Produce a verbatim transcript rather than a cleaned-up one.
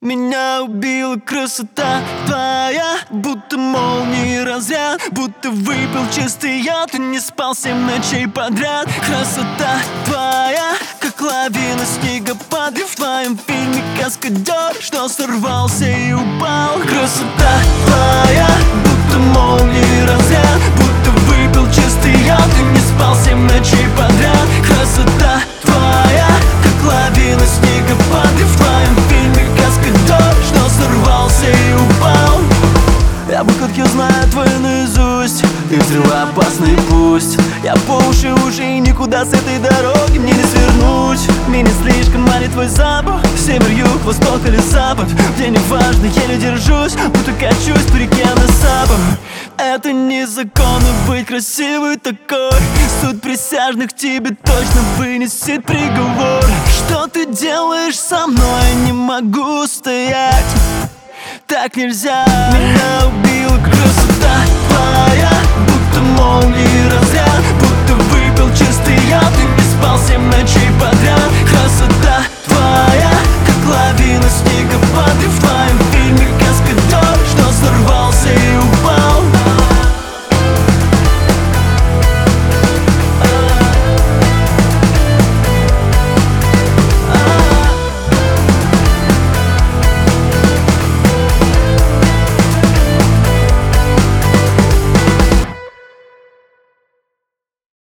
Меня убила красота твоя, будто молнии разряд, будто выпил чистый яд и не спал семь ночей подряд. Красота твоя, как лавина снегопад, в твоем фильме каскадер, что сорвался и упал. Красота твоя, будто молнии разряд, будто выпил чистый яд и не спал семь ночей подряд. Красота твоя, как лавина снегопад, в твоем фильме каскадер, что сорвался и упал. Я бы как я знаю твою наизусть, ты взрывоопасный пусть. Я по уши уже и никуда с этой дороги мне не свернуть. Мне не слишком манит твой запах, север, юг, восток или запад. Мне не важно, еле держусь, будто качусь по реке на сапах. Это незаконно быть красивой такой. Суд присяжных тебе точно вынесет приговор. Что ты делаешь со мной, не могу стоять. Так нельзя. Меня убила красота твоя, будто молнии разряд,